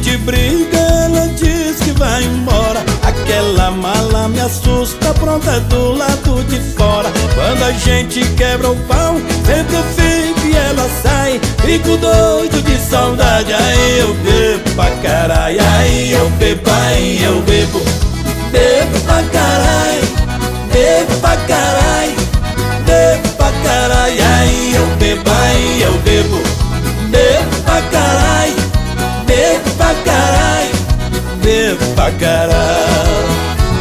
gente briga, ela diz que vai embora. Aquela mala me assusta, pronta do lado de fora. Quando a gente quebra o pau, sempre eu fico e ela sai. Fico doido de saudade, aí eu bebo pra caralho. Aí eu bebo, aí eu bebo. Bebo pra caralho, bebo pra caralho, bebo pra caralho. Aí eu bebo, aí eu bebo. Bebo pra caralho, bebo pra caralho, bebo pra caralho.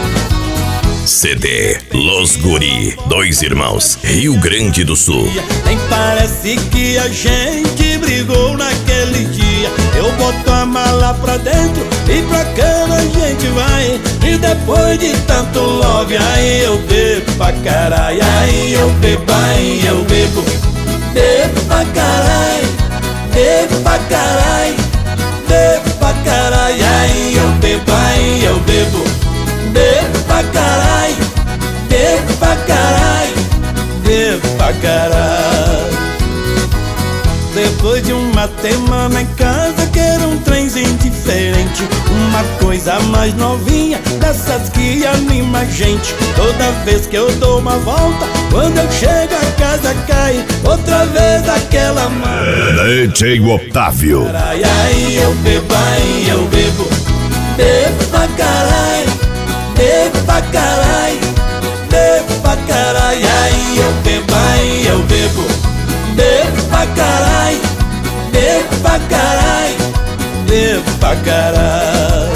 CD Los Guri, Dois Irmãos, Rio Grande do Sul. Nem parece que a gente brigou naquele dia. Eu boto a mala pra dentro e pra cama a gente vai. E depois de tanto love, aí eu bebo pra caralho. Aí eu bebo, aí eu bebo. Bebo pra caralho, bebo pra caralho, bebo pra caralho. Aí eu bebo, aí eu bebo. Bebo pra caralho, bebo pra caralho, bebo pra caralho. Depois de uma semana em casa, quero um trenzinho diferente. Uma coisa mais novinha, dessas que anima a gente. Toda vez que eu dou uma volta, quando eu chego a casa cai outra vez aquela mala. DJ Otávio. Aí eu bebo, aí eu bebo. Bebo pra caralho, bebo pra caralho, bebo pra caralho. Aí eu bebo, aí eu bebo. Bebo pra caralho, bebo pra caralho, bebo pra caralho.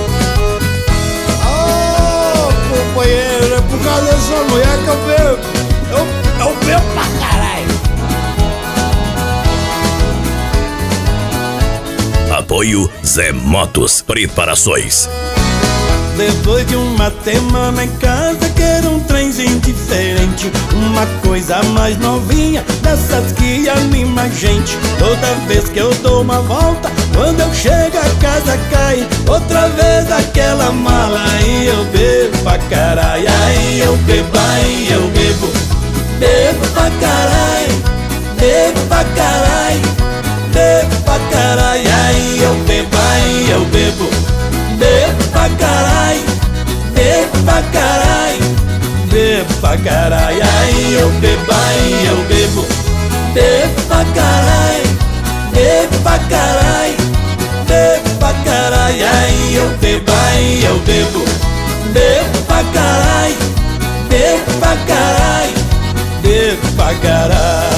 Oh, companheiro, é por causa dessa mulher que eu bebo. Eu bebo pra caralho. Apoio Zé Motos Preparações. Depois de uma semana em casa, quero um trenzinho diferente. Uma coisa mais novinha, dessas que anima a gente. Toda vez que eu dou uma volta, quando eu chego a casa cai outra vez aquela mala. Aí eu bebo pra caralho, aí eu bebo, aí eu bebo. Bebo pra caralho, bebo pra caralho, bebo pra caralho. Aí eu bebo, aí eu bebo. Bebo pra caralho, bebo pra caralho, bebo pra caralho. Aí eu bebo, aí eu bebo. Bebo pra caralho, bebo pra caralho, bebo pra caralho. Aí eu bebo, aí eu bebo. Bebo pra caralho, bebo pra caralho, bebo pra caralho.